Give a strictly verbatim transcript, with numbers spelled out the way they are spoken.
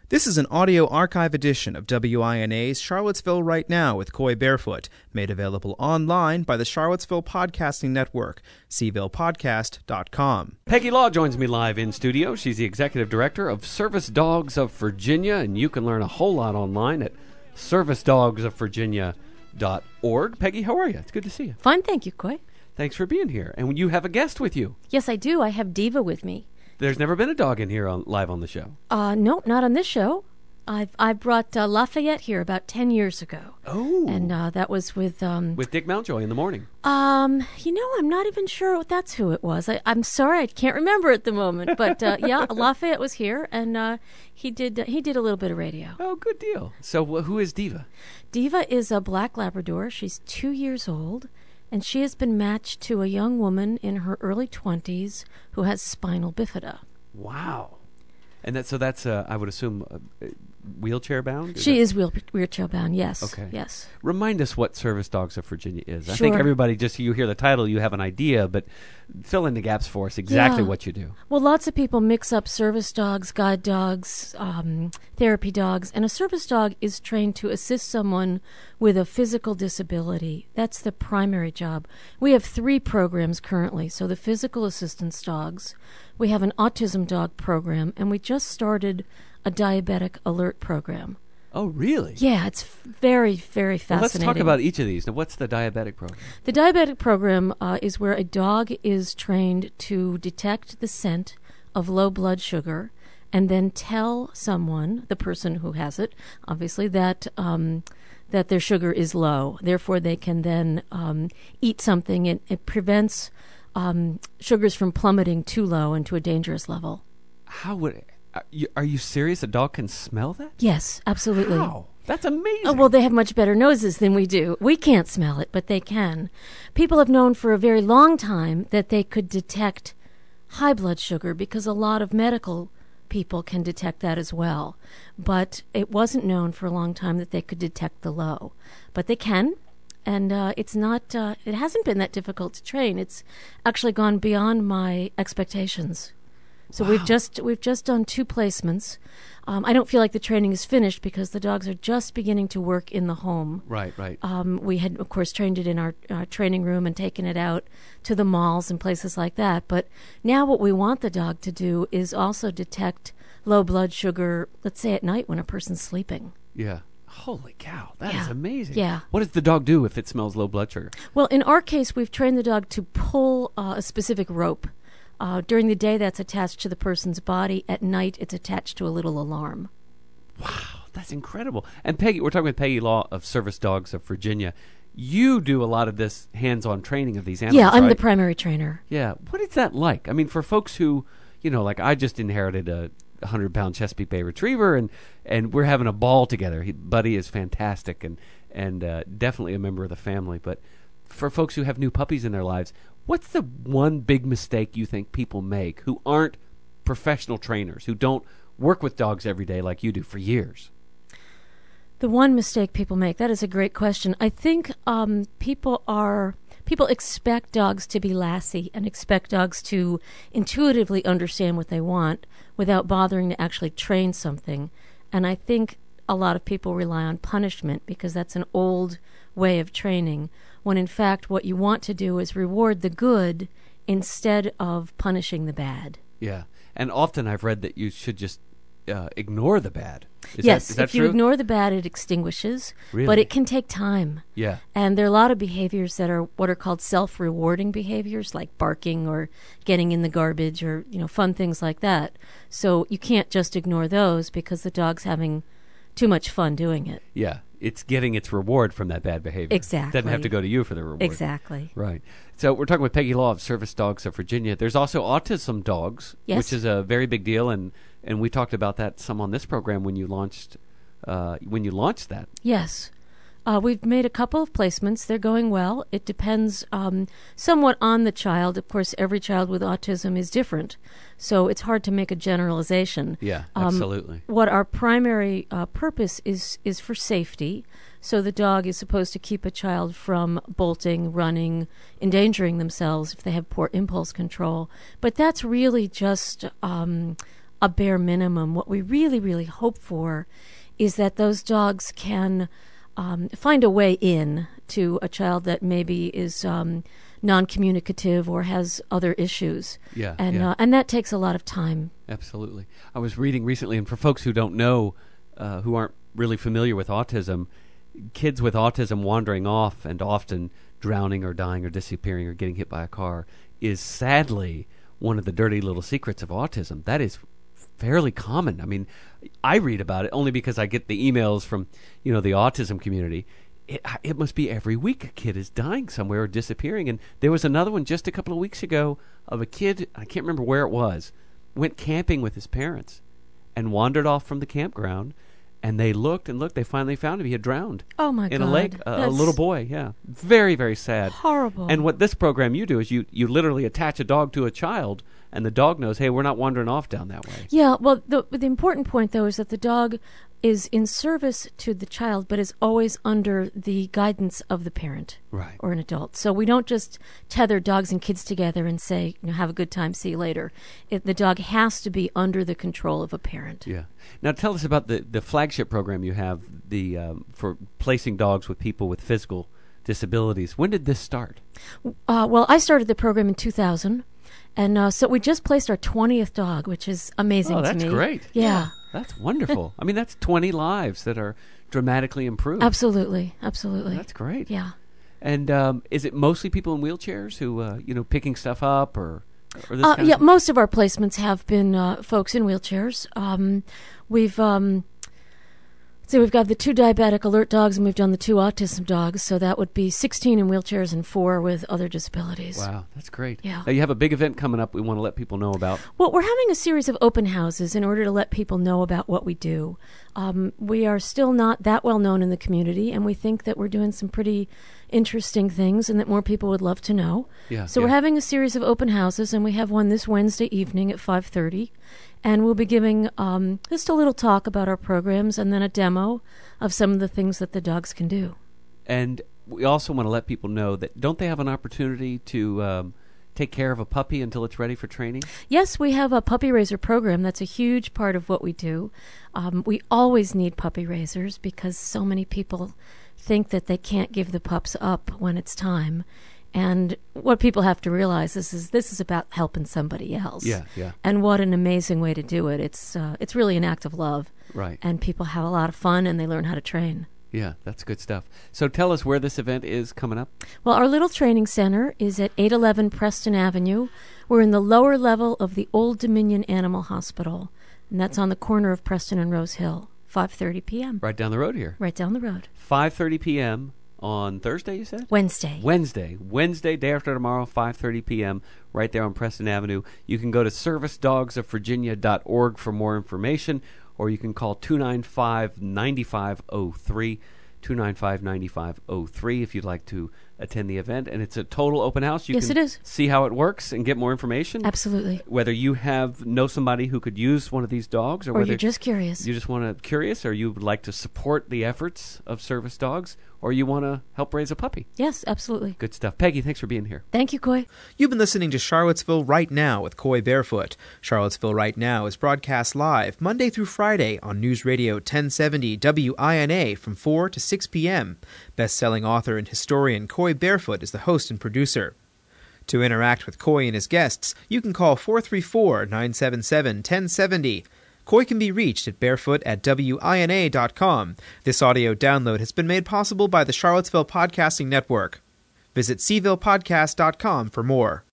This is an audio archive edition of W I N A's Charlottesville Right Now with Coy Barefoot, made available online by the Charlottesville Podcasting Network, c ville podcast dot com. Peggy Law joins me live in studio. She's the executive director of Service Dogs of Virginia, and you can learn a whole lot online at service dogs of virginia dot org. Peggy, how are you? It's good to see you. Fine, thank you, Coy. Thanks for being here. And you have a guest with you. Yes, I do. I have Diva with me. There's never been a dog in here on, live on the show. Uh, no, not on this show. I've I brought uh, Lafayette here about ten years ago. Oh. And uh, that was with... Um, with Dick Mountjoy in the morning. Um, you know, I'm not even sure what that's who it was. I, I'm sorry, I can't remember at the moment. But uh, yeah, Lafayette was here, and uh, he did uh, he did a little bit of radio. Oh, good deal. So uh, who is Diva? Diva is a black Labrador. She's two years old, and she has been matched to a young woman in her early twenties who has spinal bifida. Wow. And that, so that's, uh, I would assume, uh, wheelchair bound? Is she that... is wheel, wheelchair bound, yes. Okay. Yes. Remind us what Service Dogs of Virginia is. Sure. I think everybody, just you hear the title, you have an idea, but fill in the gaps for us exactly yeah. what you do. Well, lots of people mix up service dogs, guide dogs, um, therapy dogs, and a service dog is trained to assist someone with a physical disability. That's the primary job. We have three programs currently. So the physical assistance dogs, we have an autism dog program, and we just started a diabetic alert program. Oh, really? Yeah, it's very, very fascinating. Well, let's talk about each of these. Now, what's the diabetic program? The diabetic program uh, is where a dog is trained to detect the scent of low blood sugar and then tell someone, the person who has it, obviously, that um, that their sugar is low. Therefore, they can then um, eat something. It, it prevents um, sugars from plummeting too low and to a dangerous level. How would... Are you, are you serious? A dog can smell that? Yes, absolutely. How? That's amazing. Oh, well, they have much better noses than we do. We can't smell it, but they can. People have known for a very long time that they could detect high blood sugar because a lot of medical people can detect that as well. But it wasn't known for a long time that they could detect the low. But they can, and uh, it's not. Uh, it hasn't been that difficult to train. It's actually gone beyond my expectations. So wow. we've just we've just done two placements. Um, I don't feel like the training is finished because the dogs are just beginning to work in the home. Right, right. Um, we had, of course, trained it in our uh, training room and taken it out to the malls and places like that. But now what we want the dog to do is also detect low blood sugar, let's say at night when a person's sleeping. Yeah. Holy cow, that yeah. is amazing. Yeah. What does the dog do if it smells low blood sugar? Well, in our case, we've trained the dog to pull uh, a specific rope. Uh, during the day, that's attached to the person's body. At night, it's attached to a little alarm. Wow, that's incredible. And Peggy, we're talking with Peggy Law of Service Dogs of Virginia. You do a lot of this hands-on training of these animals, Yeah, I'm right? the primary trainer. Yeah. What is that like? I mean, for folks who, you know, like I just inherited a one hundred pound Chesapeake Bay Retriever, and, and we're having a ball together. He, Buddy is fantastic and, and uh, definitely a member of the family. But for folks who have new puppies in their lives, what's the one big mistake you think people make who aren't professional trainers, who don't work with dogs every day like you do for years? The one mistake people make, that is a great question. I think um, people are people expect dogs to be lassie and expect dogs to intuitively understand what they want without bothering to actually train something. And I think a lot of people rely on punishment because that's an old way of training, when in fact what you want to do is reward the good instead of punishing the bad. Yeah, and often I've read that you should just uh, ignore the bad. Is yes, that, is that if true? you ignore the bad, it extinguishes, really? But it can take time. Yeah. And there are a lot of behaviors that are what are called self-rewarding behaviors, like barking or getting in the garbage or, you know, fun things like that. So you can't just ignore those because the dog's having too much fun doing it. Yeah. It's getting its reward from that bad behavior. Exactly. Doesn't have to go to you for the reward. Exactly. Right. So we're talking with Peggy Law of Service Dogs of Virginia. There's also autism dogs, yes. which is a very big deal, and, and we talked about that some on this program when you launched uh, when you launched that. Yes. Uh, we've made a couple of placements. They're going well. It depends um, somewhat on the child. Of course, every child with autism is different, so it's hard to make a generalization. Yeah, um, absolutely. What our primary uh, purpose is is for safety. So the dog is supposed to keep a child from bolting, running, endangering themselves if they have poor impulse control. But that's really just um, a bare minimum. What we really, really hope for is that those dogs can um, find a way in to a child that maybe is um, non-communicative or has other issues. Yeah, and yeah. Uh, and that takes a lot of time. Absolutely. I was reading recently, and for folks who don't know, uh, who aren't really familiar with autism, kids with autism wandering off and often drowning or dying or disappearing or getting hit by a car is sadly one of the dirty little secrets of autism. That is fairly common. I mean, I read about it only because I get the emails from, you know, the autism community. It, it must be every week a kid is dying somewhere or disappearing. And there was another one just a couple of weeks ago of a kid, I can't remember where it was, went camping with his parents and wandered off from the campground. And they looked and looked. They finally found him. He had drowned. Oh, my in God. a lake. A, a That's little boy, yeah. Very, very sad. Horrible. And what this program you do is you, you literally attach a dog to a child, and the dog knows, hey, we're not wandering off down that way. Yeah, well, the, the important point, though, is that the dog is in service to the child, but is always under the guidance of the parent Right. or an adult. So we don't just tether dogs and kids together and say, you know, have a good time, see you later. It, the dog has to be under the control of a parent. Yeah. Now tell us about the, the flagship program you have the um, for placing dogs with people with physical disabilities. When did this start? Uh, well, I started the program in two thousand, and uh, so we just placed our twentieth dog, which is amazing Oh, to that's me. great. Yeah. That's wonderful. I mean, that's twenty lives that are dramatically improved. Absolutely, absolutely. That's great. Yeah. And um, is it mostly people in wheelchairs who, uh, you know, picking stuff up or, or this Uh, kind yeah, of most of our placements have been uh, folks in wheelchairs. Um, we've um, so we've got the two diabetic alert dogs, and we've done the two autism dogs. So that would be sixteen in wheelchairs and four with other disabilities. Wow, that's great. Yeah. Now, you have a big event coming up we want to let people know about. Well, we're having a series of open houses in order to let people know about what we do. Um, we are still not that well known in the community, and we think that we're doing some pretty interesting things and that more people would love to know. Yeah, so yeah. we're having a series of open houses, and we have one this Wednesday evening at five thirty. And we'll be giving um, just a little talk about our programs and then a demo of some of the things that the dogs can do. And we also want to let people know that don't they have an opportunity to um, take care of a puppy until it's ready for training? Yes, we have a puppy raiser program. That's a huge part of what we do. Um, we always need puppy raisers because so many people think that they can't give the pups up when it's time. And what people have to realize is, is this is about helping somebody else. Yeah, yeah. And what an amazing way to do it. It's uh, it's really an act of love. Right. And people have a lot of fun and they learn how to train. Yeah, that's good stuff. So tell us where this event is coming up. Well, our little training center is at eight eleven Preston Avenue. We're in the lower level of the Old Dominion Animal Hospital, and that's on the corner of Preston and Rose Hill, five thirty p.m. Right down the road here. Right down the road. five thirty p.m. on Thursday, you said? Wednesday. Wednesday. Wednesday, day after tomorrow, five thirty p.m., right there on Preston Avenue. You can go to service dogs of virginia dot org for more information, or you can call two nine five, nine five zero three, two nine five, nine five zero three if you'd like to attend the event. And it's a total open house. You Yes, can it is. see how it works and get more information. Absolutely. Whether you have know somebody who could use one of these dogs, or, Or whether you're just curious. you just want to curious, or you would like to support the efforts of service dogs, or you want to help raise a puppy. Yes, absolutely. Good stuff. Peggy, thanks for being here. Thank you, Coy. You've been listening to Charlottesville Right Now with Coy Barefoot. Charlottesville Right Now is broadcast live Monday through Friday on News Radio ten seventy W I N A from four to six p.m. Best-selling author and historian Coy Barefoot is the host and producer. To interact with Coy and his guests, you can call four three four, nine seven seven, one zero seven zero. Coy can be reached at barefoot at W I N A dot com. This audio download has been made possible by the Charlottesville Podcasting Network. Visit seville podcast dot com for more.